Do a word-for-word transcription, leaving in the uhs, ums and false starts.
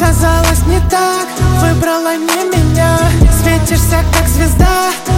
оказалось не так. Выбрала не меня, светишься как звезда.